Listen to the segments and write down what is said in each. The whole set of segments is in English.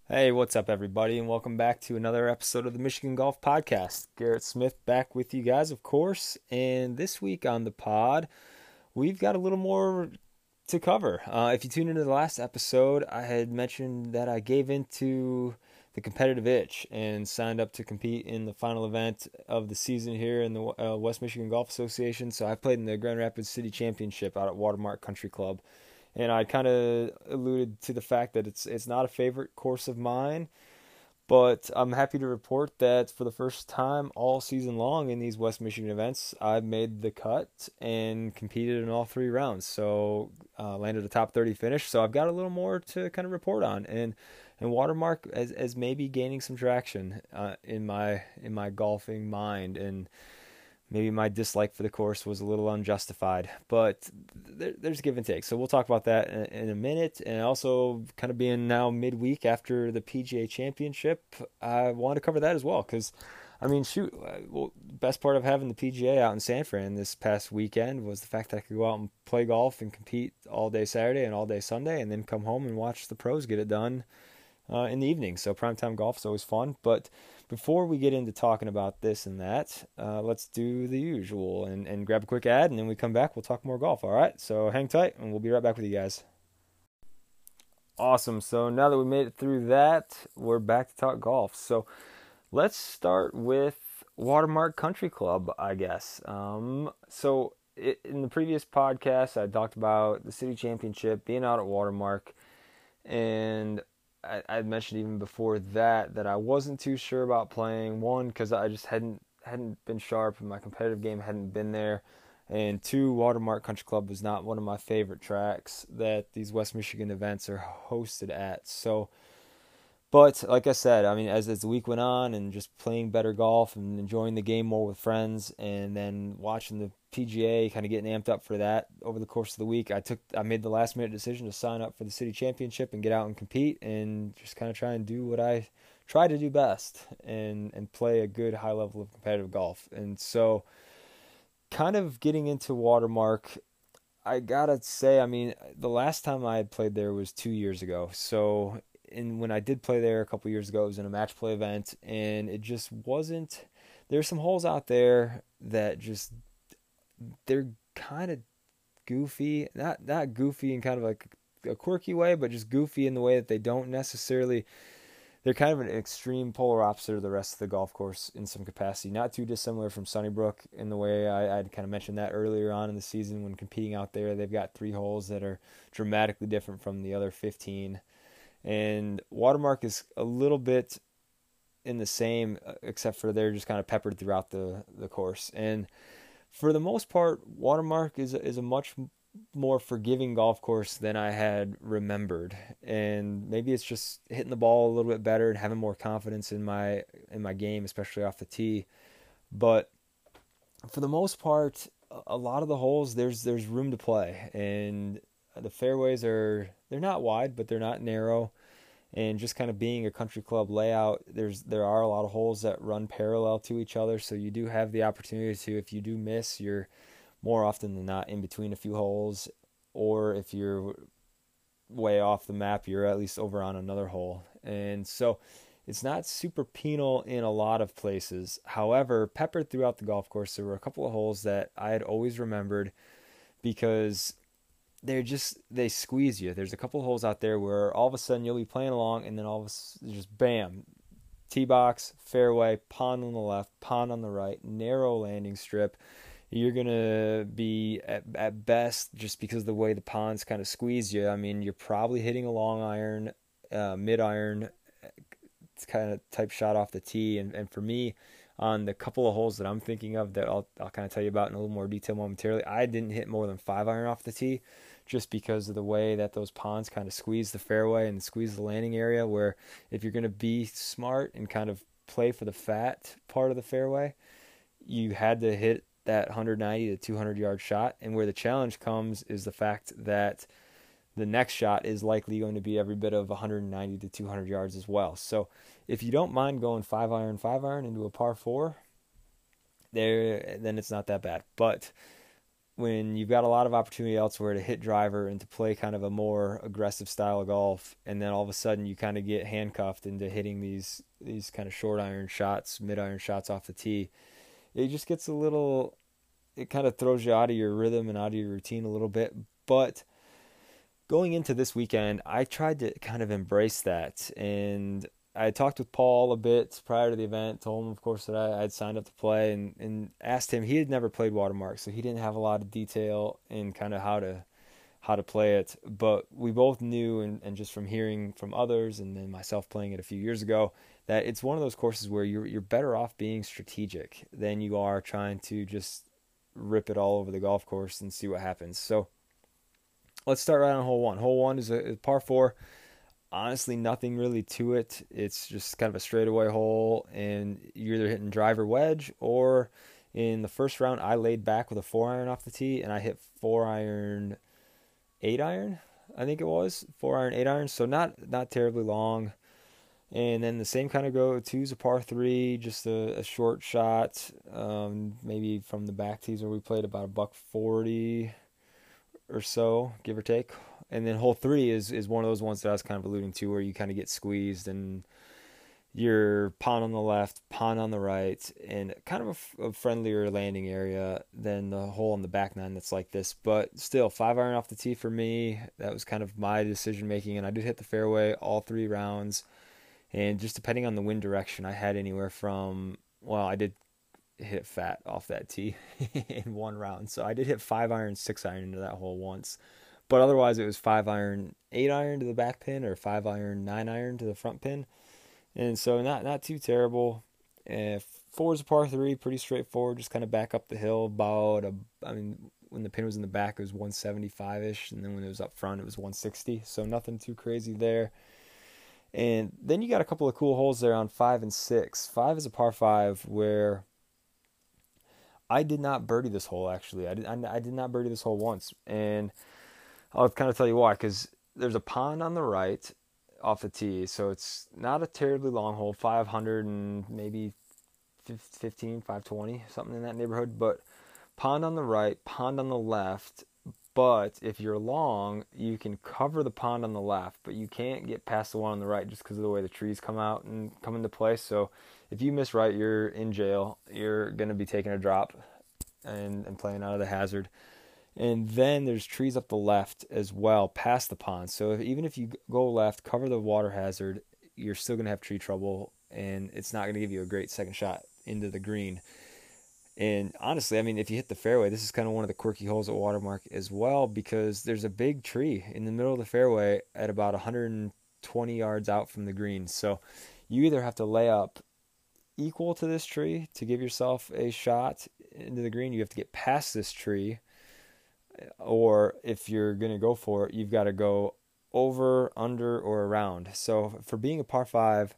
Hey, what's up, everybody, and welcome back to another episode of the Michigan Golf Podcast. Garrett Smith back with you guys, of course, and this week on the pod, we've got a little more to cover. If you tuned into the last episode, I had mentioned that I gave into the competitive itch and signed up to compete in the final event of the season here in the West Michigan Golf Association. So I played in the Grand Rapids City Championship out at Watermark Country Club, and I kind of alluded to the fact that it's not a favorite course of mine, but I'm happy to report that for the first time all season long in these West Michigan events, I've made the cut and competed in all three rounds. So landed a top 30 finish. So I've got a little more to kind of report on, and Watermark as maybe gaining some traction in my golfing mind, and maybe my dislike for the course was a little unjustified, but there's give and take. So we'll talk about that in a minute. And also, kind of being now midweek after the PGA Championship, I want to cover that as well. Because, I mean, shoot, well, best part of having the PGA out in San Fran this past weekend was the fact that I could go out and play golf and compete all day Saturday and all day Sunday, and then come home and watch the pros get it done in the evening. So primetime golf is always fun. But before we get into talking about this and that, let's do the usual and grab a quick ad, and then we come back. We'll talk more golf. All right. So hang tight, and we'll be right back with you guys. Awesome. So now that we made it through that, we're back to talk golf. So let's start with Watermark Country Club, I guess. In the previous podcast, I talked about the city championship, being out at Watermark, and I'd mentioned even before that I wasn't too sure about playing. One, because I just hadn't been sharp, and my competitive game hadn't been there. And two, Watermark Country Club was not one of my favorite tracks that these West Michigan events are hosted at. So, but like I said, I mean, as the week went on, and just playing better golf and enjoying the game more with friends, and then watching the PGA, kind of getting amped up for that over the course of the week, I made the last minute decision to sign up for the city championship and get out and compete, and just kind of try and do what I try to do best, and play a good high level of competitive golf. And so, kind of getting into Watermark, I gotta say, I mean, the last time I had played there was 2 years ago. So, and when I did play there a couple years ago, it was in a match play event, and it just wasn't. There's some holes out there that just, they're kind of goofy, not goofy in kind of like a quirky way, but just goofy in the way that they don't necessarily. They're kind of an extreme polar opposite of the rest of the golf course in some capacity. Not too dissimilar from Sunnybrook in the way I'd kind of mentioned that earlier on in the season when competing out there. They've got three holes that are dramatically different from the other 15. And Watermark is a little bit in the same, except for they're just kind of peppered throughout the course. And for the most part, Watermark is a much more forgiving golf course than I had remembered. And maybe it's just hitting the ball a little bit better and having more confidence in my game, especially off the tee. But for the most part, a lot of the holes there's room to play, and the fairways they're not wide, but they're not narrow. And just kind of being a country club layout, there are a lot of holes that run parallel to each other, so you do have the opportunity to, if you do miss, you're more often than not in between a few holes, or if you're way off the map, you're at least over on another hole. And so it's not super penal in a lot of places. However, peppered throughout the golf course, there were a couple of holes that I had always remembered because they squeeze you. There's a couple of holes out there where all of a sudden you'll be playing along, and then all of a sudden just bam, tee box, fairway, pond on the left, pond on the right, narrow landing strip. You're gonna be at best, just because of the way the ponds kind of squeeze you. I mean, you're probably hitting a long iron, mid iron, kind of type shot off the tee. And for me, on the couple of holes that I'm thinking of that I'll kind of tell you about in a little more detail momentarily, I didn't hit more than 5 iron off the tee, just because of the way that those ponds kind of squeeze the fairway and squeeze the landing area. Where if you're going to be smart and kind of play for the fat part of the fairway, you had to hit that 190 to 200 yard shot. And where the challenge comes is the fact that the next shot is likely going to be every bit of 190 to 200 yards as well. So if you don't mind going 5 iron into a par four, then it's not that bad. But when you've got a lot of opportunity elsewhere to hit driver and to play kind of a more aggressive style of golf, and then all of a sudden you kind of get handcuffed into hitting these kind of short iron shots, mid iron shots off the tee, it just gets a little, it kind of throws you out of your rhythm and out of your routine a little bit. But going into this weekend, I tried to kind of embrace that, and I talked with Paul a bit prior to the event, told him, of course, that I had signed up to play, and asked him. He had never played Watermark, so he didn't have a lot of detail in kind of how to play it. But we both knew, and just from hearing from others, and then myself playing it a few years ago, that it's one of those courses where you're better off being strategic than you are trying to just rip it all over the golf course and see what happens. So let's start right on hole one. Hole one is a par four. Honestly, nothing really to it. It's just kind of a straightaway hole, and you're either hitting driver wedge, or in the first round, I laid back with a 4-iron off the tee, and I hit 4-iron, 8-iron, I think it was. 4-iron, 8-iron, so not terribly long. And then the same kind of go. Two's a par three, just a short shot, maybe from the back tees where we played about $140 or so, give or take. And then hole three is one of those ones that I was kind of alluding to, where you kind of get squeezed and you're pond on the left, pond on the right, and kind of a friendlier landing area than the hole on the back nine that's like this. But still, 5-iron off the tee for me. That was kind of my decision making, and I did hit the fairway all 3 rounds. And just depending on the wind direction, I had anywhere from, well, I did hit fat off that tee in one round. So I did hit 5-iron, 6-iron into that hole once. But otherwise, it was 5-iron, 8-iron to the back pin, or 5-iron, 9-iron to the front pin. And so not too terrible. 4 is a par 3, pretty straightforward. Just kind of back up the hill about, when the pin was in the back, it was 175-ish. And then when it was up front, it was 160. So nothing too crazy there. And then you got a couple of cool holes there on 5 and 6. 5 is a par 5 where I did not birdie this hole, actually. I did not birdie this hole once. And I'll kind of tell you why, because there's a pond on the right off the tee, so it's not a terribly long hole, 500 and maybe 15, 520, something in that neighborhood. But pond on the right, pond on the left. But if you're long, you can cover the pond on the left, but you can't get past the one on the right just because of the way the trees come out and come into place. So if you miss right, you're in jail. You're going to be taking a drop and playing out of the hazard. And then there's trees up the left as well, past the pond. So even if you go left, cover the water hazard, you're still going to have tree trouble, and it's not going to give you a great second shot into the green. And honestly, if you hit the fairway, this is kind of one of the quirky holes at Watermark as well, because there's a big tree in the middle of the fairway at about 120 yards out from the green. So you either have to lay up equal to this tree to give yourself a shot into the green, you have to get past this tree, or if you're going to go for it, you've got to go over, under, or around. So for being a par 5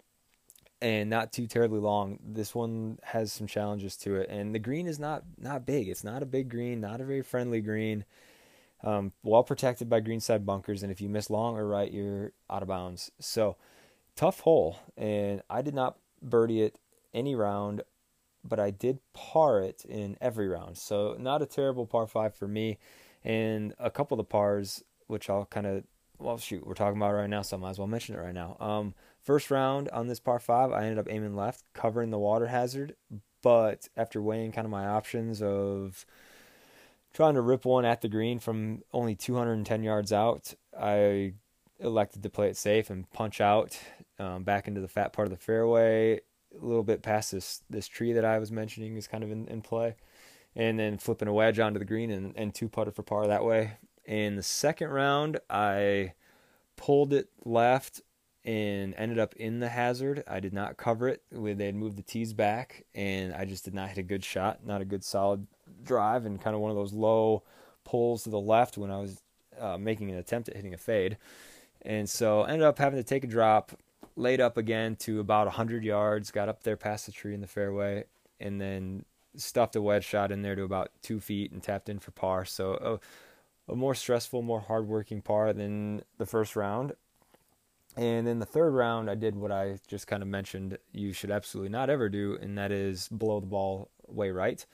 and not too terribly long, this one has some challenges to it. And the green is not big. It's not a big green, not a very friendly green. Well protected by greenside bunkers, and if you miss long or right, you're out of bounds. So tough hole, and I did not birdie it any round, but I did par it in every round. So not a terrible par 5 for me. And a couple of the pars, which I'll kind of, we're talking about it right now, so I might as well mention it right now. First round on this par 5, I ended up aiming left, covering the water hazard. But after weighing kind of my options of trying to rip one at the green from only 210 yards out, I elected to play it safe and punch out back into the fat part of the fairway, a little bit past this tree that I was mentioning is kind of in play, and then flipping a wedge onto the green and 2-putted for par that way. In the second round, I pulled it left and ended up in the hazard. I did not cover it. They had moved the tees back, and I just did not hit a good shot, not a good solid drive, and kind of one of those low pulls to the left when I was making an attempt at hitting a fade. And so ended up having to take a drop, laid up again to about 100 yards, got up there past the tree in the fairway, and then stuffed a wedge shot in there to about 2 feet and tapped in for par. So a more stressful, more hardworking par than the first round. And in the third round, I did what I just kind of mentioned you should absolutely not ever do, and that is blow the ball way right.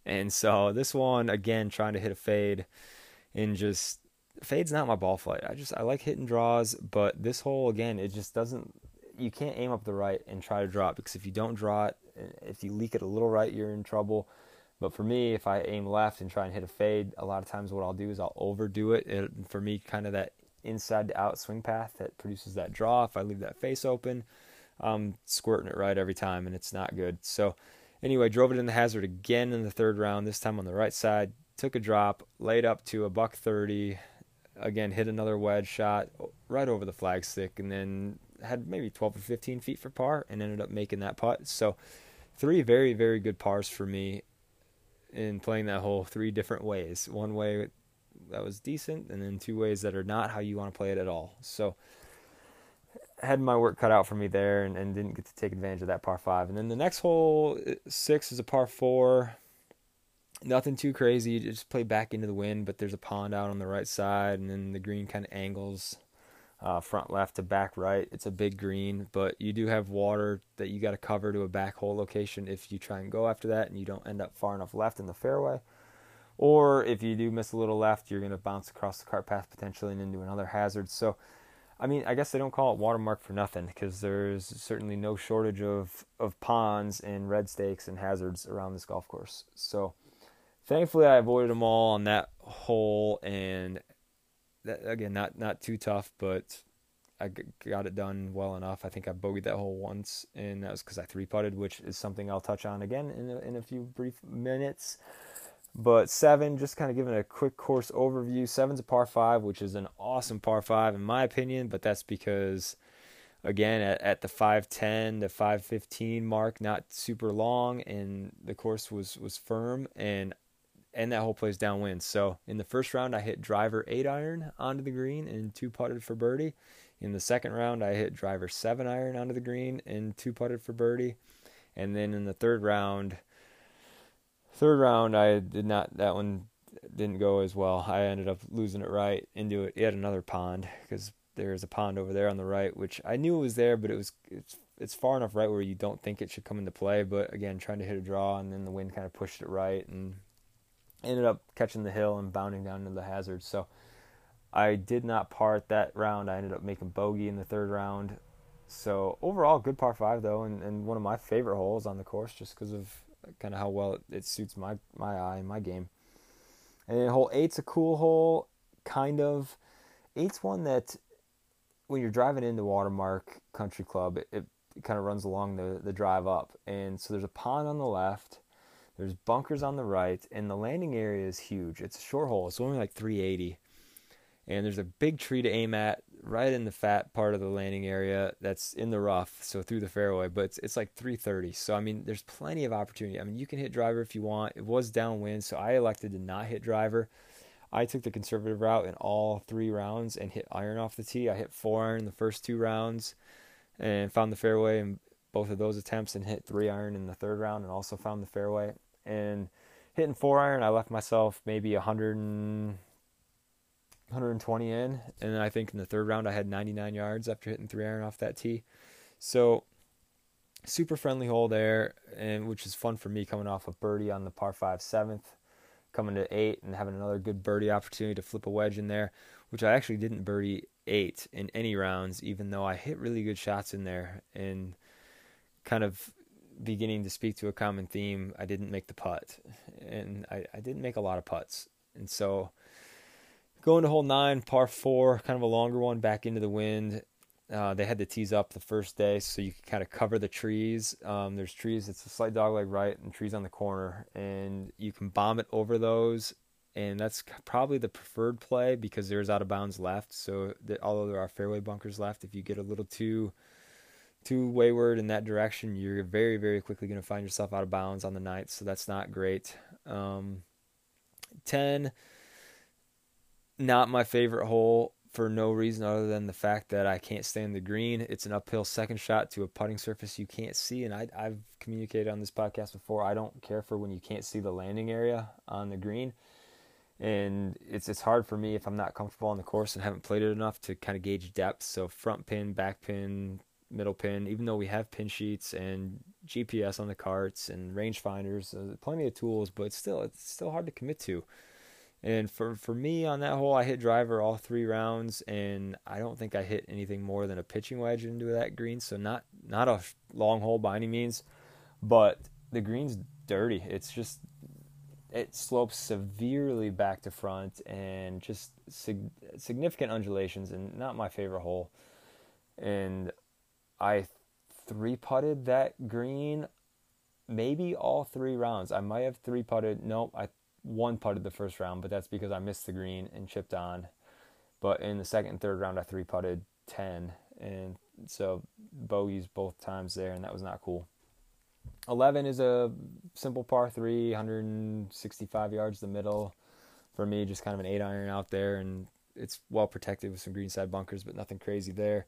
And so this one, again, trying to hit a fade, and just fade's not my ball flight. I like hitting draws, but this hole, again, it just doesn't, you can't aim up the right and try to draw it, because if you don't draw it, if you leak it a little right, you're in trouble. But for me, if I aim left and try and hit a fade, a lot of times what I'll do is I'll overdo it. For me, kind of that inside to out swing path that produces that draw. If I leave that face open, I'm squirting it right every time, and it's not good. So anyway, drove it in the hazard again in the third round, this time on the right side. Took a drop, laid up to a $130. Again, hit another wedge shot right over the flagstick, and then had maybe 12 or 15 feet for par, and ended up making that putt. So 3 very, very good pars for me in playing that hole 3 different ways. One way that was decent, and then 2 ways that are not how you want to play it at all. So had my work cut out for me there, and didn't get to take advantage of that par 5. And then the next hole, 6, is a par 4. Nothing too crazy. You just play back into the wind, but there's a pond out on the right side, and then the green kind of angles front left to back right. It's a big green, but you do have water that you got to cover to a back hole location if you try and go after that and you don't end up far enough left in the fairway. Or if you do miss a little left, you're going to bounce across the cart path potentially and into another hazard. So, I mean, I guess they don't call it watermark for nothing, because there's certainly no shortage of ponds and red stakes and hazards around this golf course. So thankfully I avoided them all on that hole, and that, again, not too tough, but I got it done well enough. I think I bogeyed that hole once, and that was because I 3-putted, which is something I'll touch on again in a few brief minutes. But 7, just kind of giving a quick course overview. 7's a par 5, which is an awesome par 5 in my opinion, but that's because, again, at the 510 to 515 mark, not super long, and the course was firm, and that hole plays downwind. So in the first round, I hit driver 8-iron onto the green and 2-putted for birdie. In the second round, I hit driver 7-iron onto the green and 2-putted for birdie. And then in the third round, I did not. That one didn't go as well. I ended up losing it right into yet another pond, because there's a pond over there on the right, which I knew it was there, but it's far enough right where you don't think it should come into play. But again, trying to hit a draw, and then the wind kind of pushed it right, and ended up catching the hill and bounding down into the hazard. So I did not par at that round. I ended up making bogey in the third round. So overall, good par 5 though, and one of my favorite holes on the course, just because of kind of how well it suits my eye and my game. And then hole 8's a cool hole, kind of. 8's one that when you're driving into Watermark Country Club, it kind of runs along the drive up. And so there's a pond on the left, there's bunkers on the right, and the landing area is huge. It's a short hole. It's only like 380. And there's a big tree to aim at right in the fat part of the landing area that's in the rough, so through the fairway, but it's like 330. So, I mean, there's plenty of opportunity. I mean, you can hit driver if you want. It was downwind, so I elected to not hit driver. I took the conservative route in all 3 rounds and hit iron off the tee. I hit 4-iron the first 2 rounds and found the fairway in both of those attempts, and hit 3-iron in the third round and also found the fairway. And hitting 4-iron, I left myself maybe 120 in, and then I think in the third round I had 99 yards after hitting 3-iron off that tee. So super friendly hole there, and which is fun for me coming off a birdie on the par 5 7th, coming to 8 and having another good birdie opportunity to flip a wedge in there, which I actually didn't birdie 8 in any rounds, even though I hit really good shots in there. And kind of beginning to speak to a common theme, I didn't make the putt, and I didn't make a lot of putts. And so going to hole 9, par 4, kind of a longer one, back into the wind. They had the tees up the first day, so you can kind of cover the trees. There's trees, it's a slight dogleg right, and trees on the corner, and you can bomb it over those, and that's probably the preferred play because there's out of bounds left. So although there are fairway bunkers left, if you get a little too wayward in that direction, you're very, very quickly going to find yourself out of bounds on the 9th, so that's not great. 10, not my favorite hole for no reason other than the fact that I can't stay in the green. It's an uphill second shot to a putting surface you can't see, and I've communicated on this podcast before, I don't care for when you can't see the landing area on the green. And it's hard for me if I'm not comfortable on the course and haven't played it enough to kind of gauge depth. So front pin, back pin, middle pin, even though we have pin sheets and GPS on the carts and rangefinders, plenty of tools, but it's still hard to commit to. And for me on that hole, I hit driver all 3 rounds, and I don't think I hit anything more than a pitching wedge into that green. So not a long hole by any means, but the green's dirty. It slopes severely back to front and just significant undulations, and not my favorite hole. And I 3-putted that green maybe all 3 rounds. I might have 3-putted. Nope, I 1-putted the first round, but that's because I missed the green and chipped on. But in the second and third round, I 3-putted 10, and so bogeys both times there, and that was not cool. 11 is a simple par 3, 165 yards the middle. For me, just kind of an 8-iron out there, and it's well protected with some greenside bunkers, but nothing crazy there.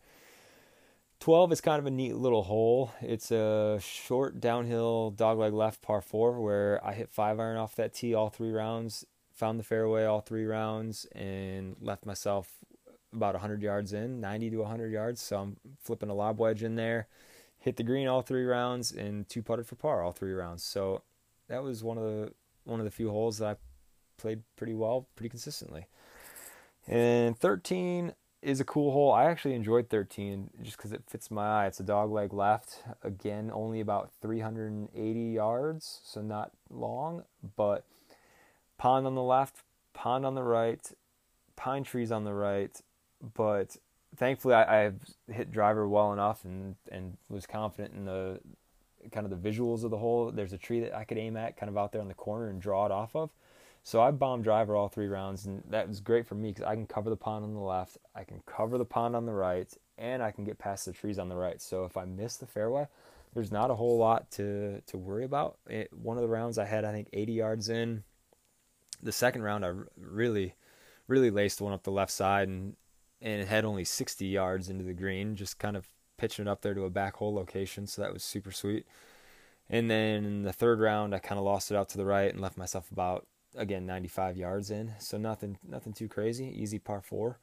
12 is kind of a neat little hole. It's a short downhill dogleg left par 4 where I hit 5-iron off that tee all 3 rounds, found the fairway all 3 rounds, and left myself about 100 yards in, 90 to 100 yards. So I'm flipping a lob wedge in there, hit the green all 3 rounds, and 2-putted for par all 3 rounds. So that was one of the few holes that I played pretty well, pretty consistently. And 13 is a cool hole. I actually enjoyed 13 just because it fits my eye. It's a dogleg left. Again, only about 380 yards, so not long, but pond on the left, pond on the right, pine trees on the right. But thankfully, I've hit driver well enough and was confident in the kind of the visuals of the hole. There's a tree that I could aim at kind of out there on the corner and draw it off of. So I bombed driver all 3 rounds, and that was great for me because I can cover the pond on the left, I can cover the pond on the right, and I can get past the trees on the right. So if I miss the fairway, there's not a whole lot to worry about. One of the rounds I had, I think, 80 yards in. The second round, I really laced one up the left side, and it had only 60 yards into the green, just kind of pitching it up there to a back hole location. So that was super sweet. And then in the third round, I kind of lost it out to the right and left myself about, again, 95 yards in, so nothing too crazy. Easy par 4,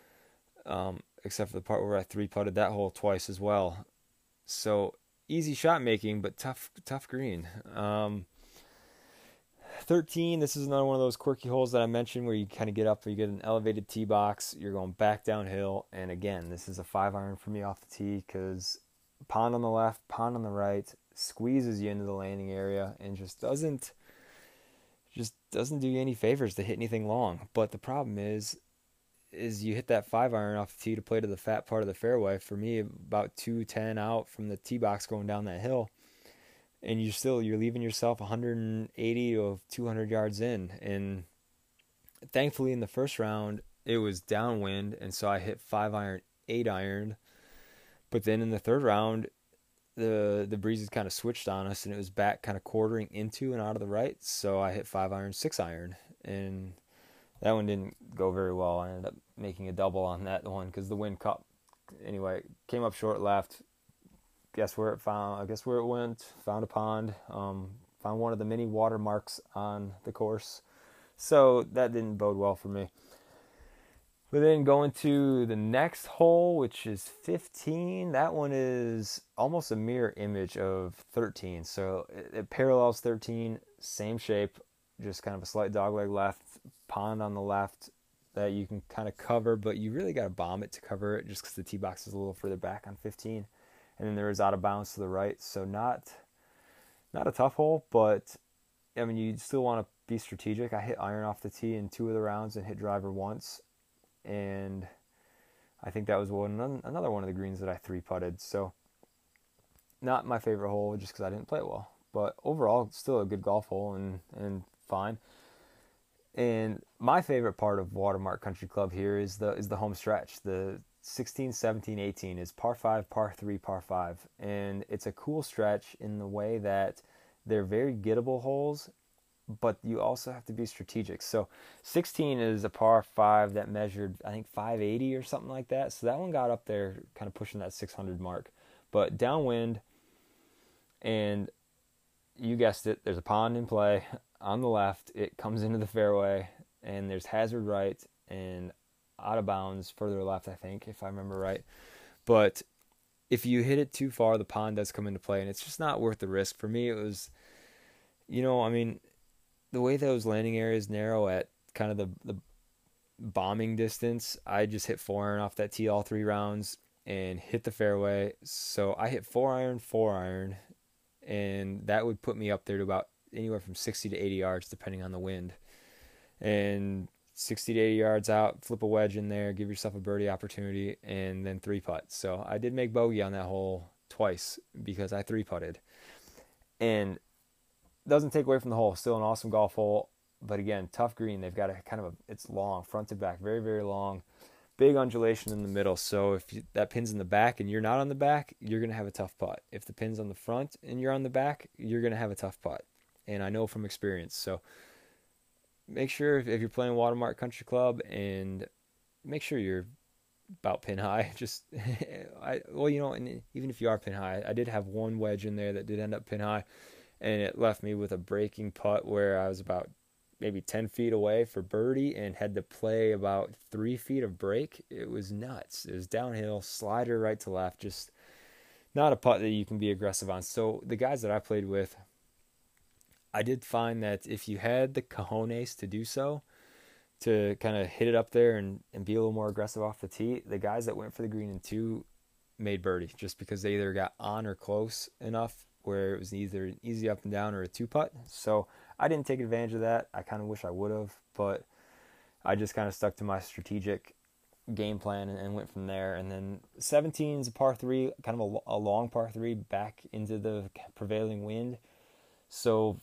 except for the part where I 3-putted that hole twice as well. So easy shot making, but tough green. 13, this is another one of those quirky holes that I mentioned where you kind of get up, you get an elevated tee box, you're going back downhill, and again, this is a 5-iron for me off the tee because pond on the left, pond on the right, squeezes you into the landing area and just doesn't do you any favors to hit anything long. But the problem is you hit that 5-iron off the tee to play to the fat part of the fairway. For me, about 210 out from the tee box going down that hill, and you're leaving yourself 180 to 200 yards in. And thankfully, in the first round, it was downwind, and so I hit 5-iron, 8-iron. But then in the third round, the breezes kind of switched on us, and it was back kind of quartering into and out of the right. So I hit 5-iron, 6-iron, and that one didn't go very well. I ended up making a double on that one because the wind caught. Anyway, came up short left. Guess where it went. Found a pond. Found one of the many watermarks on the course. So that didn't bode well for me. But then going to the next hole, which is 15, that one is almost a mirror image of 13. So it parallels 13, same shape, just kind of a slight dogleg left, pond on the left that you can kind of cover, but you really got to bomb it to cover it just because the tee box is a little further back on 15. And then there is out of bounds to the right. So not a tough hole, but I mean, you still want to be strategic. I hit iron off the tee in 2 of the rounds and hit driver once. And I think that was another one of the greens that I 3-putted. So not my favorite hole just because I didn't play it well. But overall, still a good golf hole and fine. And my favorite part of Watermark Country Club here is the home stretch. The 16, 17, 18 is par 5, par 3, par 5. And it's a cool stretch in the way that they're very gettable holes, but you also have to be strategic. So 16 is a par 5 that measured, I think, 580 or something like that. So that one got up there kind of pushing that 600 mark. But downwind, and you guessed it, there's a pond in play on the left. It comes into the fairway, and there's hazard right and out of bounds further left, I think, if I remember right. But if you hit it too far, the pond does come into play, and it's just not worth the risk. For me, it was, I mean, the way those landing areas narrow at kind of the bombing distance, I just hit 4-iron off that tee all 3 rounds and hit the fairway. So I hit 4-iron, and that would put me up there to about anywhere from 60 to 80 yards, depending on the wind. And 60 to 80 yards out, flip a wedge in there, give yourself a birdie opportunity, and then 3-putt. So I did make bogey on that hole twice because I 3-putted. And doesn't take away from the hole. Still an awesome golf hole. But again, tough green. They've got it's long, front to back, very, very long. Big undulation in the middle. So if that pin's in the back and you're not on the back, you're going to have a tough putt. If the pin's on the front and you're on the back, you're going to have a tough putt. And I know from experience. So make sure if you're playing Watermark Country Club, and make sure you're about pin high. And even if you are pin high, I did have one wedge in there that did end up pin high, and it left me with a breaking putt where I was about maybe 10 feet away for birdie and had to play about 3 feet of break. It was nuts. It was downhill, slider right to left, just not a putt that you can be aggressive on. So the guys that I played with, I did find that if you had the cojones to do so, to kind of hit it up there and be a little more aggressive off the tee, the guys that went for the green in 2 made birdie just because they either got on or close enough where it was either an easy up and down or a 2-putt. So I didn't take advantage of that. I kind of wish I would have, but I just kind of stuck to my strategic game plan and went from there. And then 17 is a par 3, kind of a long par 3 back into the prevailing wind. So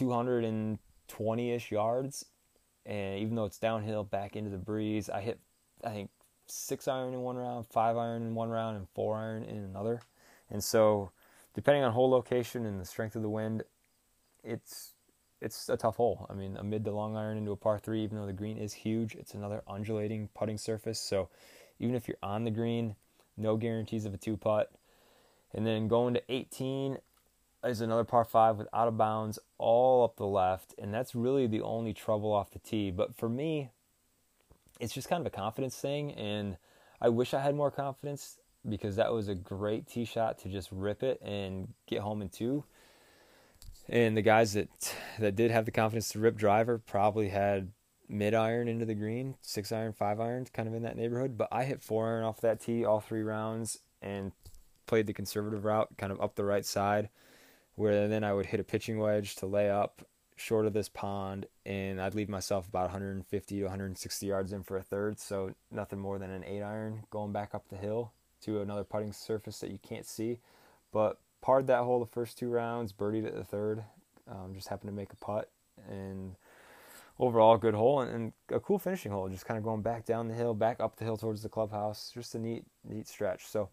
220-ish yards. And even though it's downhill back into the breeze, I hit, I think, 6-iron in one round, 5-iron in one round, and 4-iron in another. And so depending on hole location and the strength of the wind, it's a tough hole. I mean, a mid to long iron into a par 3, even though the green is huge, it's another undulating putting surface. So even if you're on the green, no guarantees of a 2-putt. And then going to 18 is another par 5 with out of bounds all up the left. And that's really the only trouble off the tee. But for me, it's just kind of a confidence thing. And I wish I had more confidence, because that was a great tee shot to just rip it and get home in 2. And the guys that did have the confidence to rip driver probably had mid-iron into the green, 6-iron, 5-iron, kind of in that neighborhood. But I hit 4-iron off that tee all 3 rounds and played the conservative route, kind of up the right side, where then I would hit a pitching wedge to lay up short of this pond, and I'd leave myself about 150 to 160 yards in for a third. So nothing more than an 8-iron going back up the hill to another putting surface that you can't see. But parred that hole the first 2 rounds, birdied it the third, just happened to make a putt, and overall good hole and a cool finishing hole, just kind of going back down the hill, back up the hill towards the clubhouse. Just a neat stretch. So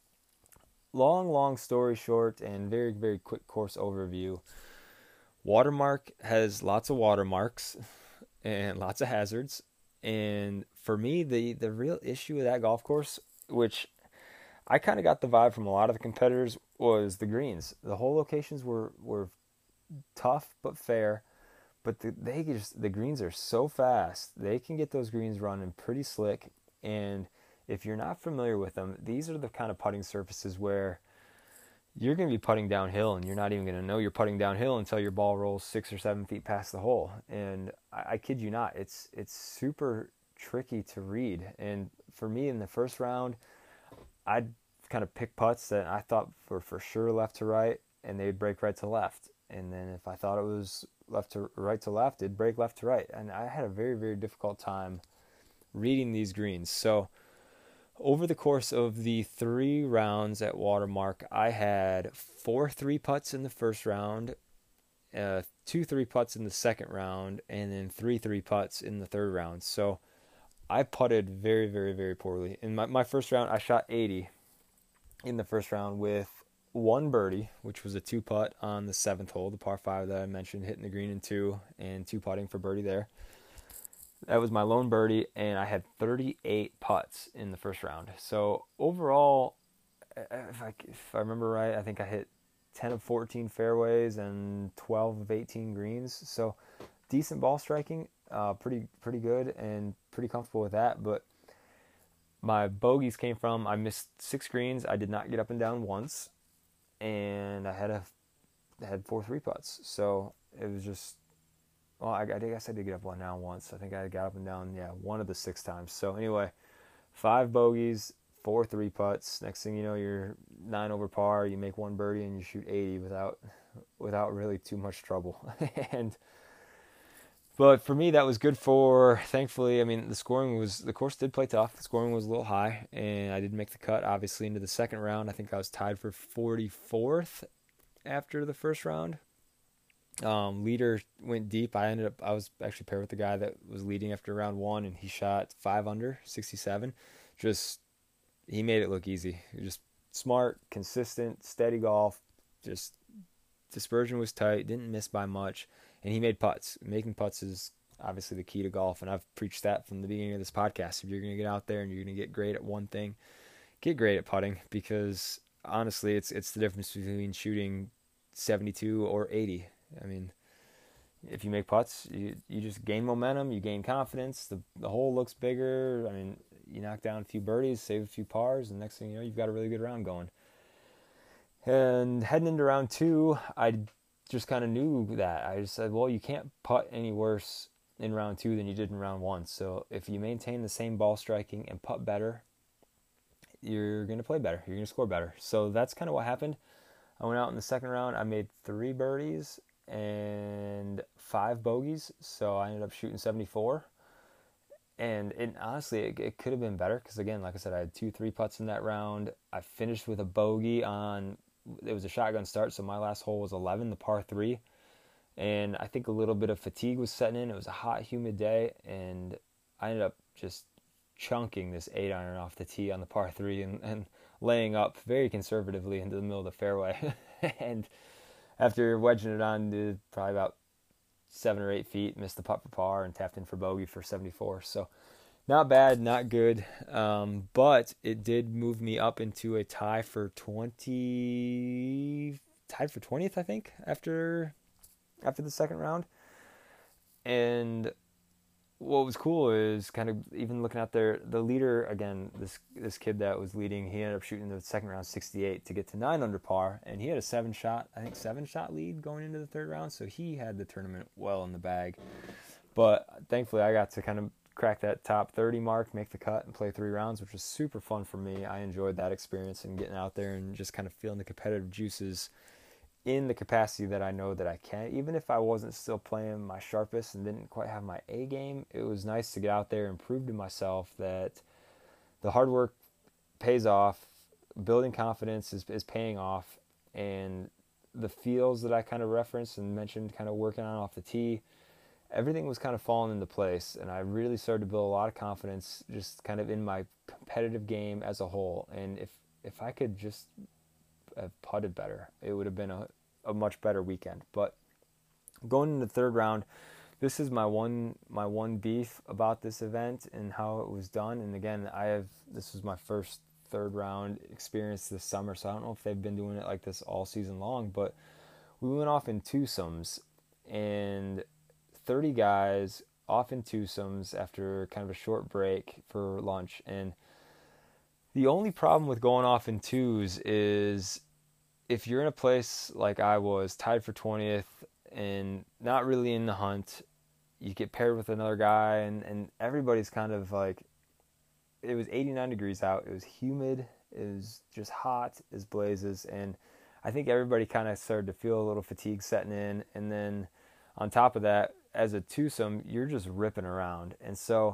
long story short, and very, very quick course overview. Watermark has lots of watermarks and lots of hazards. And for me, the real issue with that golf course, which I kind of got the vibe from a lot of the competitors, was the greens. The hole locations were tough but fair, but the greens are so fast. They can get those greens running pretty slick, and if you're not familiar with them, these are the kind of putting surfaces where you're going to be putting downhill, and you're not even going to know you're putting downhill until your ball rolls 6 or 7 feet past the hole. And I kid you not, it's super tricky to read. And for me, in the first round, I'd kind of pick putts that I thought were for sure left to right, and they'd break right to left. And then if I thought it was right to left, it'd break left to right. And I had a very, very difficult time reading these greens. So over the course of the 3 rounds at Watermark, I had 4 3-putts in the first round, 2 3-putts in the second round, and then 3 3-putts in the third round. So I putted very, very, very poorly. In my first round, I shot 80 in the first round with 1 birdie, which was a 2-putt on the 7th hole, the par 5 that I mentioned, hitting the green in 2 and 2-putting for birdie there. That was my lone birdie, and I had 38 putts in the first round. So overall, if I remember right, I think I hit 10 of 14 fairways and 12 of 18 greens. So decent ball striking, pretty good, and pretty comfortable with that. But my bogeys came from, I missed 6 greens. I did not get up and down once, and I had 4 3-putts. So it was just, well, I guess I did get up and down once. I think I got up and down, one of the 6 times. So anyway, 5 bogeys, 4 3-putts. Next thing you know, you're 9 over par. You make 1 birdie and you shoot 80 without really too much trouble. But for me, that was good for, thankfully, I mean, the course did play tough. The scoring was a little high, and I did make the cut, obviously, into the second round. I think I was tied for 44th after the first round. Leader went deep. I was actually paired with the guy that was leading after round 1, and he shot 5 under, 67. He made it look easy. Just smart, consistent, steady golf. Just dispersion was tight, didn't miss by much, and he made putts. Making putts is obviously the key to golf, and I've preached that from the beginning of this podcast. If you're going to get out there and you're going to get great at one thing, get great at putting, because honestly, it's the difference between shooting 72 or 80. I mean, if you make putts, you just gain momentum, you gain confidence, the hole looks bigger. I mean, you knock down a few birdies, save a few pars, and next thing you know, you've got a really good round going. And heading into round 2, I just kind of knew that. I just said, well, you can't putt any worse in round 2 than you did in round 1. So if you maintain the same ball striking and putt better, you're going to play better. You're going to score better. So that's kind of what happened. I went out in the second round. I made 3 birdies and 5 bogeys. So I ended up shooting 74. And honestly, it could have been better because, again, like I said, I had 2 3-putts in that round. I finished with a bogey on, it was a shotgun start, so my last hole was 11, the par 3. And I think a little bit of fatigue was setting in. It was a hot, humid day, and I ended up just chunking this 8-iron off the tee on the par 3 and laying up very conservatively into the middle of the fairway. And after wedging it on to probably about 7 or 8 feet, missed the putt for par and tapped in for bogey for 74. So not bad, not good, but it did move me up into a tied for 20th, I think, after the second round. And what was cool is kind of even looking out there, the leader, again, this kid that was leading, he ended up shooting the second round 68 to get to 9 under par, and he had a 7-shot lead going into the third round, so he had the tournament well in the bag. But thankfully, I got to kind of crack that top 30 mark, make the cut, and play 3 rounds, which was super fun for me. I enjoyed that experience and getting out there and just kind of feeling the competitive juices in the capacity that I know that I can. Even if I wasn't still playing my sharpest and didn't quite have my A game, it was nice to get out there and prove to myself that the hard work pays off, building confidence is paying off, and the feels that I kind of referenced and mentioned kind of working on off the tee, everything was kind of falling into place, and I really started to build a lot of confidence just kind of in my competitive game as a whole. And if I could just have putted better, it would have been a much better weekend. But going into the third round, this is my one beef about this event and how it was done. And again, this was my first third round experience this summer, so I don't know if they've been doing it like this all season long, but we went off in twosomes, and 30 guys off in twosomes after kind of a short break for lunch. And the only problem with going off in twos is if you're in a place like I was, tied for 20th and not really in the hunt, you get paired with another guy, and everybody's kind of like, it was 89 degrees out, it was humid, it was just hot as blazes, and I think everybody kind of started to feel a little fatigue setting in. And then on top of that, as a twosome, you're just ripping around. And so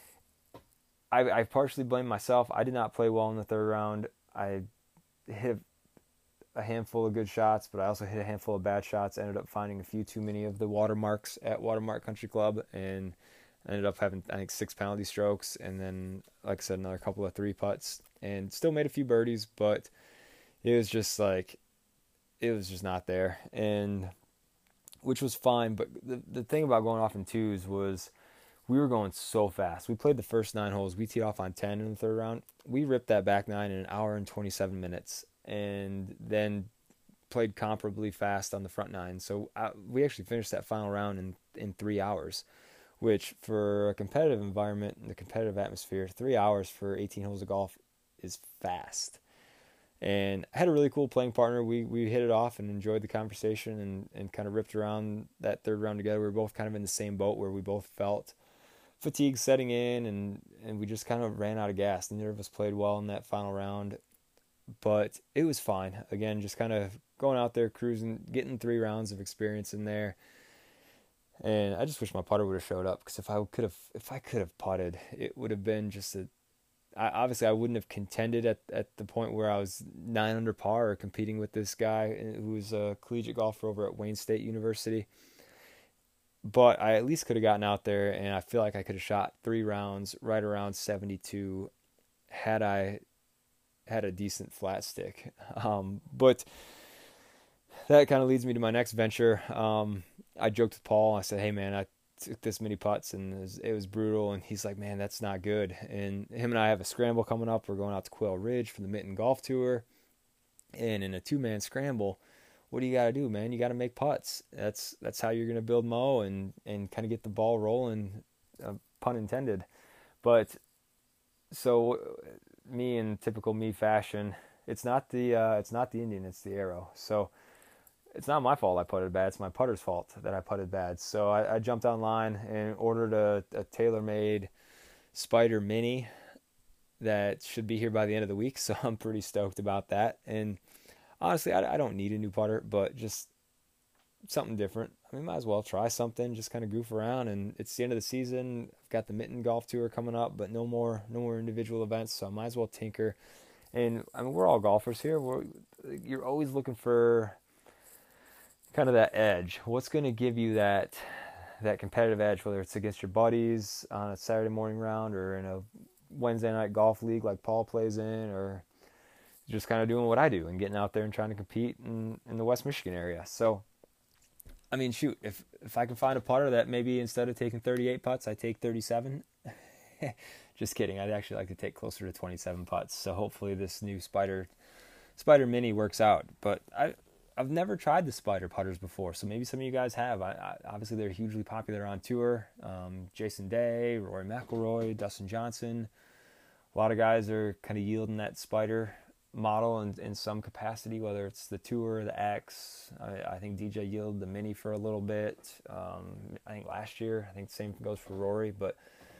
I partially blame myself. I did not play well in the third round. I hit a handful of good shots, but I also hit a handful of bad shots. Ended up finding a few too many of the watermarks at Watermark Country Club, and ended up having, I think, 6 penalty strokes, and then, like I said, another couple of 3-putts, and still made a few birdies, but it was just not there, and which was fine. But the thing about going off in twos was we were going so fast. We played the first 9 holes. We teed off on 10 in the third round. We ripped that back 9 in an hour and 27 minutes, and then played comparably fast on the front 9. So we actually finished that final round in 3 hours, which for a competitive environment and the competitive atmosphere, 3 hours for 18 holes of golf is fast. And I had a really cool playing partner. We hit it off and enjoyed the conversation and kind of ripped around that third round together. We were both kind of in the same boat where we both felt fatigue setting in, and we just kind of ran out of gas. Neither of us played well in that final round, but it was fine. Again, just kind of going out there, cruising, getting 3 rounds of experience in there. And I just wish my putter would have showed up, because if I could have putted, it would have been just obviously I wouldn't have contended at the point where I was 9 under par or competing with this guy who was a collegiate golfer over at Wayne State University. But I at least could have gotten out there, and I feel like I could have shot 3 rounds right around 72 had I had a decent flat stick. But that kind of leads me to my next venture. I joked with Paul. I said, hey, man, I took this many putts, and it was brutal. And he's like, man, that's not good. And him and I have a scramble coming up. We're going out to Quail Ridge for the Mitten Golf Tour. And in a 2-man scramble, what do you got to do, man? You got to make putts. That's how you're going to build mo and kind of get the ball rolling, pun intended. But so me, in typical me fashion, it's not the Indian, it's the arrow. So it's not my fault I putted bad. It's my putter's fault that I putted bad. So I jumped online and ordered a TaylorMade Spider Mini that should be here by the end of the week. So I'm pretty stoked about that. And honestly, I don't need a new putter, but just something different. I mean, might as well try something, just kind of goof around. And it's the end of the season. I've got the Mitten Golf Tour coming up, but no more individual events. So I might as well tinker. And I mean, we're all golfers here. You're always looking for kind of that edge. What's going to give you that competitive edge, whether it's against your buddies on a Saturday morning round or in a Wednesday night golf league like Paul plays in, or just kind of doing what I do and getting out there and trying to compete in the West Michigan area. So, I mean, shoot, if I can find a putter that maybe instead of taking 38 putts, I take 37. Just kidding. I'd actually like to take closer to 27 putts. So hopefully this new Spider Mini works out. But I've never tried the Spider putters before, so maybe some of you guys have. Obviously, they're hugely popular on tour. Jason Day, Rory McIlroy, Dustin Johnson. A lot of guys are kind of yielding that Spider model in some capacity, whether it's the Tour, the X. I think DJ yielded the Mini for a little bit. I think last year. I think the same goes for Rory. But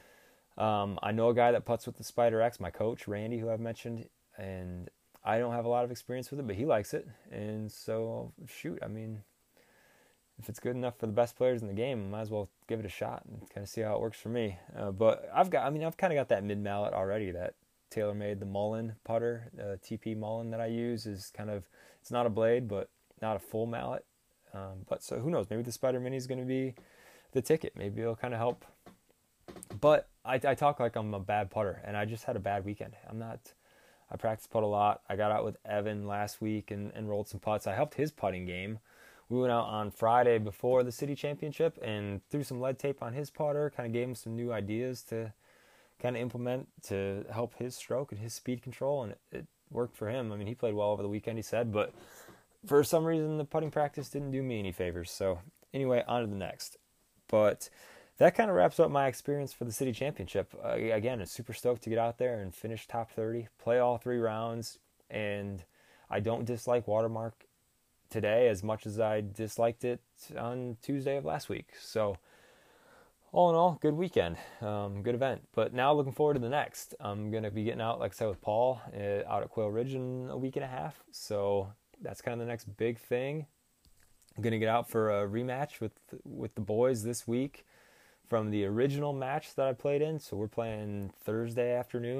I know a guy that putts with the Spider X, my coach, Randy, who I've mentioned, and I don't have a lot of experience with it, but he likes it. And so, shoot, I mean, if it's good enough for the best players in the game, I might as well give it a shot and kind of see how it works for me. But I've kind of got that mid-mallet already, that TaylorMade, the Mullen putter, TP Mullen that I use is kind of, it's not a blade, but not a full mallet. But so who knows, maybe the Spider Mini is going to be the ticket. Maybe it'll kind of help. But I talk like I'm a bad putter, and I just had a bad weekend. I practice putt a lot. I got out with Evan last week and rolled some putts. I helped his putting game. We went out on Friday before the city championship and threw some lead tape on his putter, kind of gave him some new ideas to kind of implement to help his stroke and his speed control, and it worked for him. I mean, he played well over the weekend, he said, but for some reason the putting practice didn't do me any favors. So anyway, on to the next. But that kind of wraps up my experience for the city championship. Again, I'm super stoked to get out there and finish top 30, play all 3 rounds, and I don't dislike Watermark today as much as I disliked it on Tuesday of last week. So all in all, good weekend, good event. But now looking forward to the next. I'm going to be getting out, like I said, with Paul out at Quail Ridge in a week and a half. So that's kind of the next big thing. I'm going to get out for a rematch with the boys this week from the original match that I played in. So we're playing Thursday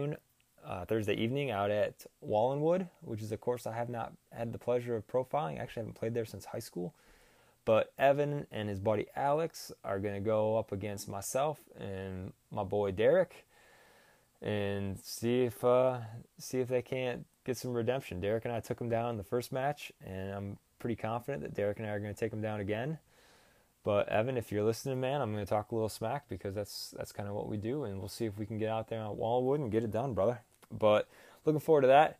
evening out at Wallenwood, which is a course I have not had the pleasure of profiling. I actually haven't played there since high school. But Evan and his buddy Alex are going to go up against myself and my boy Derek and see if they can't get some redemption. Derek and I took him down in the first match, and I'm pretty confident that Derek and I are going to take him down again. But Evan, if you're listening, man, I'm going to talk a little smack because that's kind of what we do, and we'll see if we can get out there on Wallenwood and get it done, brother. But looking forward to that.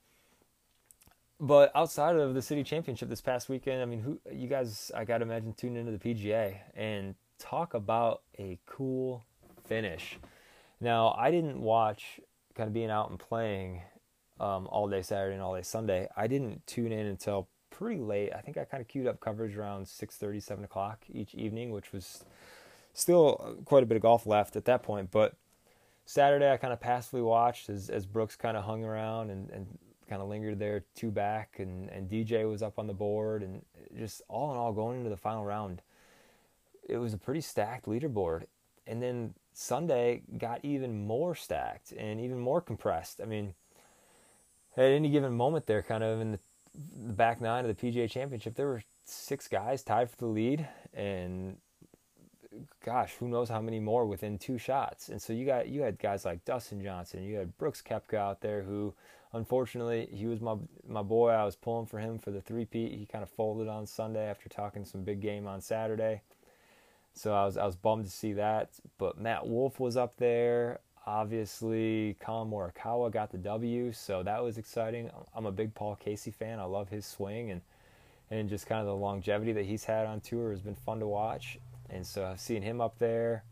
But outside of the city championship this past weekend, I mean, you guys, I got to imagine, tuned into the PGA, and talk about a cool finish. Now, I didn't watch, kind of being out and playing all day Saturday and all day Sunday. I didn't tune in until pretty late. I think I kind of queued up coverage around 6:30, 7 o'clock each evening, which was still quite a bit of golf left at that point. But Saturday I kind of passively watched as Brooks kind of hung around and kind of lingered there 2 back, and DJ was up on the board, and just all in all going into the final round, it was a pretty stacked leaderboard. And then Sunday got even more stacked and even more compressed. I mean, at any given moment there, kind of in the back 9 of the PGA Championship, there were 6 guys tied for the lead, and gosh, who knows how many more within 2 shots. And so you had guys like Dustin Johnson, you had Brooks Koepka out there, who unfortunately, he was my boy. I was pulling for him for the three-peat. He kind of folded on Sunday after talking some big game on Saturday. So I was bummed to see that. But Matt Wolff was up there. Obviously, Colin Morikawa got the W, so that was exciting. I'm a big Paul Casey fan. I love his swing, and just kind of the longevity that he's had on tour has been fun to watch. And so seeing him up there,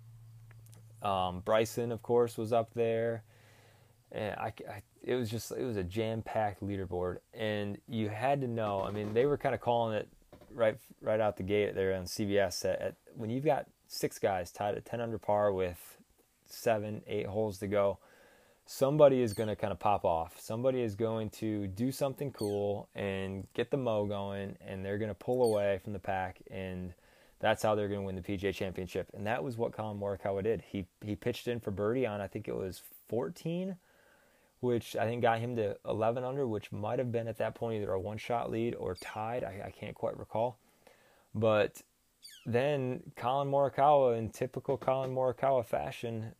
Bryson, of course, was up there, and it was a jam-packed leaderboard, and you had to know. I mean, they were kind of calling it right out the gate there on CBS at when you've got 6 guys tied at 10 under par with 7, 8 holes to go, somebody is going to kind of pop off. Somebody is going to do something cool and get the mo going, and they're going to pull away from the pack, and that's how they're going to win the PGA Championship. And that was what Colin Morikawa did. He pitched in for birdie on, I think it was 14, which I think got him to 11 under, which might have been at that point either a 1-shot lead or tied. I can't quite recall. But then Colin Morikawa, in typical Colin Morikawa fashion,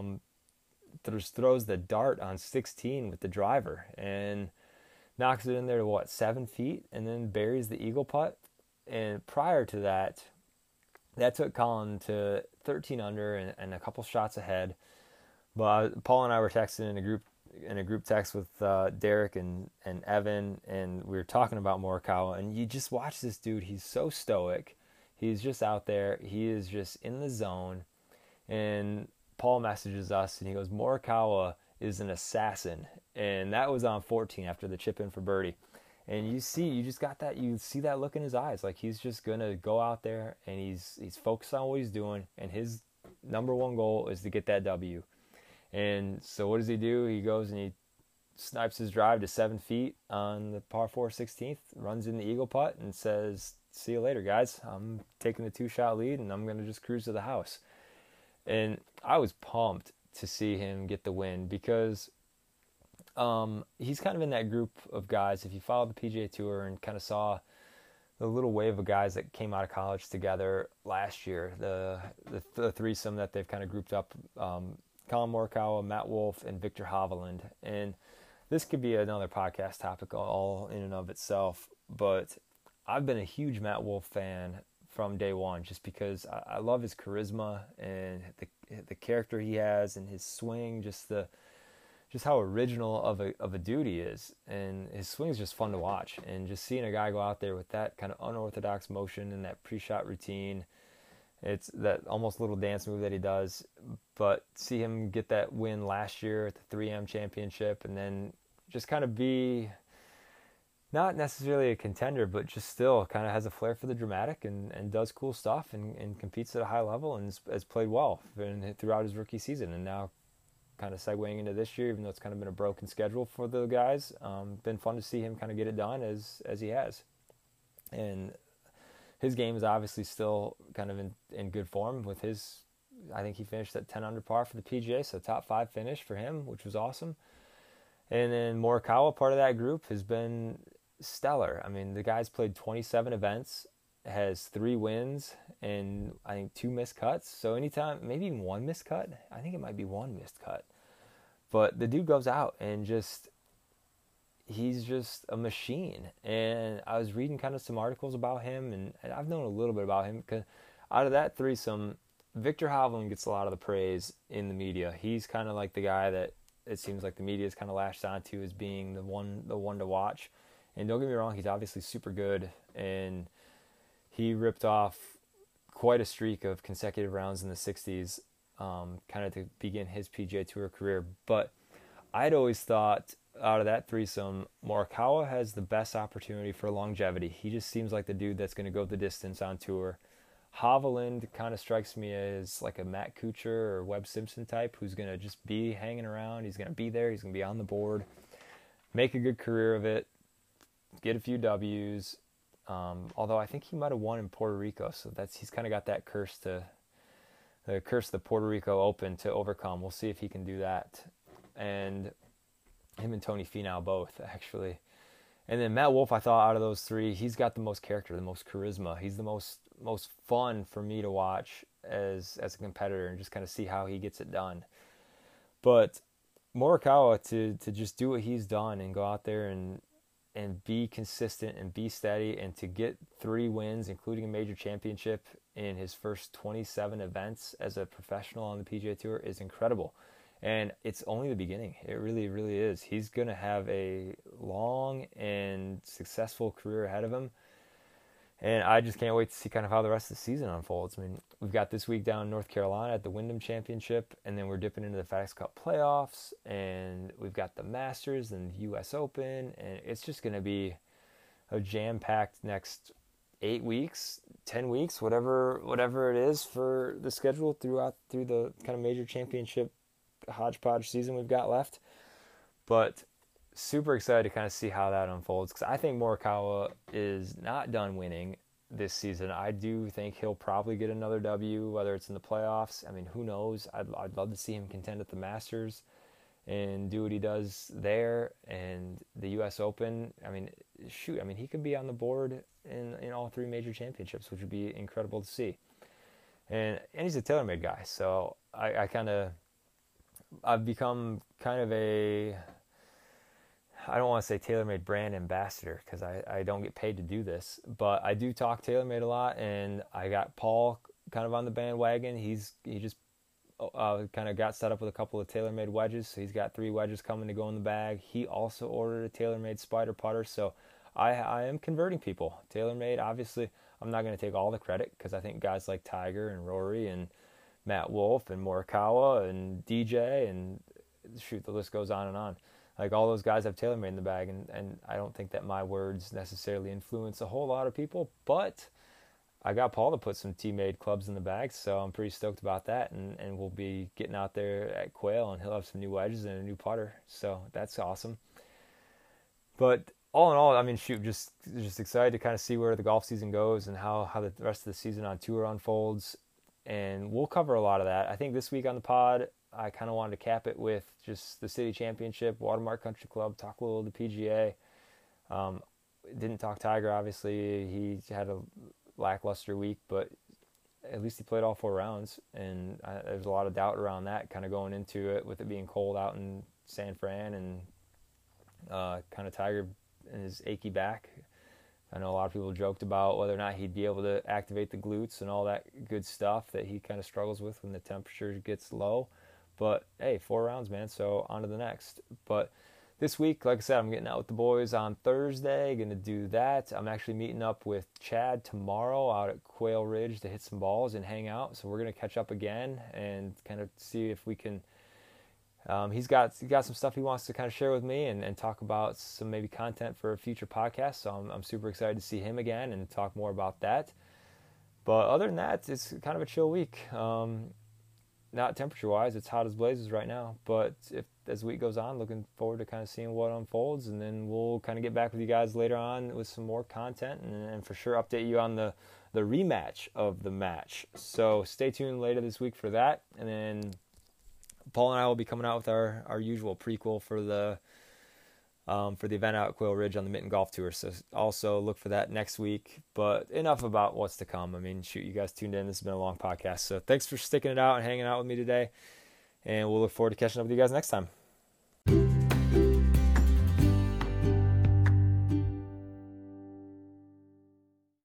throws the dart on 16 with the driver and knocks it in there to 7 feet, and then buries the eagle putt. And prior to that took Colin to 13 under and a couple shots ahead. But Paul and I were texting in a group text with Derek and Evan, and we were talking about Morikawa, and you just watch this dude. He's so stoic. He's just out there. He is just in the zone. And Paul messages us, and he goes, Morikawa is an assassin. And that was on 14 after the chip in for birdie. And you see that look in his eyes. Like, he's just going to go out there, and he's focused on what he's doing, and his number one goal is to get that W. And so what does he do? He goes and he snipes his drive to 7 feet on the par 4 16th, runs in the eagle putt, and says, see you later, guys. I'm taking the 2-shot lead, and I'm going to just cruise to the house. And I was pumped to see him get the win because he's kind of in that group of guys. If you follow the PGA Tour and kind of saw the little wave of guys that came out of college together last year, the threesome that they've kind of grouped up, Colin Morikawa, Matt Wolff, and Victor Hovland. And this could be another podcast topic all in and of itself, but I've been a huge Matt Wolff fan from day one, just because I love his charisma and the character he has and his swing, just how original of a dude he is. And his swing is just fun to watch. And just seeing a guy go out there with that kind of unorthodox motion and that pre-shot routine, it's that almost little dance move that he does. But see him get that win last year at the 3M Championship, and then just kind of be not necessarily a contender, but just still kind of has a flair for the dramatic and does cool stuff and competes at a high level and has played well throughout his rookie season. And now kind of segueing into this year, even though it's kind of been a broken schedule for the guys, been fun to see him kind of get it done as he has. And his game is obviously still kind of in good form with his, I think he finished at 10 under par for the PGA, so top 5 finish for him, which was awesome. And then Morikawa, part of that group, has been stellar. I mean, the guy's played 27 events, has 3 wins, and I think 2 missed cuts. So anytime, maybe even 1 missed cut. I think it might be 1 missed cut. But the dude goes out and he's just a machine. And I was reading kind of some articles about him, and I've known a little bit about him because out of that threesome, Victor Hovland gets a lot of the praise in the media. He's kind of like the guy that it seems like the media's kind of latched onto as being the one to watch. And don't get me wrong, he's obviously super good, and he ripped off quite a streak of consecutive rounds in the 60s kind of to begin his PGA Tour career. But I'd always thought out of that threesome, Morikawa has the best opportunity for longevity. He just seems like the dude that's going to go the distance on tour. Hovland kind of strikes me as like a Matt Kuchar or Webb Simpson type who's going to just be hanging around. He's going to be there. He's going to be on the board, make a good career of it, get a few W's. Although I think he might have won in Puerto Rico, so he's kind of got that curse of the Puerto Rico Open to overcome. We'll see if he can do that. And him and Tony Finau both, actually. And then Matt Wolff, I thought out of those three, he's got the most character, the most charisma. He's the most fun for me to watch as a competitor and just kind of see how he gets it done. But Morikawa, to just do what he's done and go out there and be consistent and be steady, and to get 3 wins, including a major championship in his first 27 events as a professional on the PGA Tour, is incredible. And it's only the beginning. It really, really is. He's going to have a long and successful career ahead of him. And I just can't wait to see kind of how the rest of the season unfolds. I mean, we've got this week down in North Carolina at the Wyndham Championship, and then we're dipping into the FedEx Cup playoffs, and we've got the Masters and the U.S. Open, and it's just going to be a jam-packed next 8 weeks, 10 weeks, whatever it is for the schedule through the kind of major championship hodgepodge season we've got left. But super excited to kind of see how that unfolds, because I think Morikawa is not done winning this season. I do think he'll probably get another W, whether it's in the playoffs. I mean, who knows? I'd love to see him contend at the Masters and do what he does there. And the U.S. Open, I mean, he could be on the board in all 3 major championships, which would be incredible to see. And he's a TaylorMade guy, so I've become kind of I don't want to say TaylorMade brand ambassador, because I don't get paid to do this, but I do talk TaylorMade a lot, and I got Paul kind of on the bandwagon. He just kind of got set up with a couple of TaylorMade wedges, so he's got 3 wedges coming to go in the bag. He also ordered a TaylorMade Spider putter, so I am converting people. TaylorMade, obviously, I'm not going to take all the credit, because I think guys like Tiger and Rory and Matt Wolff and Morikawa and DJ and the list goes on and on. Like, all those guys have TaylorMade in the bag, and I don't think that my words necessarily influence a whole lot of people, but I got Paul to put some T-Made clubs in the bag, so I'm pretty stoked about that, and we'll be getting out there at Quail, and he'll have some new wedges and a new putter, so that's awesome. But all in all, I mean, just excited to kind of see where the golf season goes and how the rest of the season on tour unfolds. And we'll cover a lot of that. I think this week on the pod, I kind of wanted to cap it with just the City Championship, Watermark Country Club, talk a little of the PGA. Didn't talk Tiger, obviously. He had a lackluster week, but at least he played all 4 rounds. And there's a lot of doubt around that kind of going into it, with it being cold out in San Fran, and kind of Tiger and his achy back. I know a lot of people joked about whether or not he'd be able to activate the glutes and all that good stuff that he kind of struggles with when the temperature gets low. But, hey, 4 rounds, man, so on to the next. But this week, like I said, I'm getting out with the boys on Thursday, going to do that. I'm actually meeting up with Chad tomorrow out at Quail Ridge to hit some balls and hang out. So we're going to catch up again and kind of see if we can he's got some stuff he wants to kind of share with me and talk about some maybe content for a future podcast. So I'm super excited to see him again and talk more about that. But other than that, it's kind of a chill week. Not temperature-wise, it's hot as blazes right now. But as the week goes on, looking forward to kind of seeing what unfolds. And then we'll kind of get back with you guys later on with some more content and for sure update you on the rematch of the match. So stay tuned later this week for that. And then Paul and I will be coming out with our usual prequel for the event out at Quail Ridge on the Mitten Golf Tour. So also look for that next week. But enough about what's to come. I mean, shoot, you guys tuned in. This has been a long podcast. So thanks for sticking it out and hanging out with me today. And we'll look forward to catching up with you guys next time.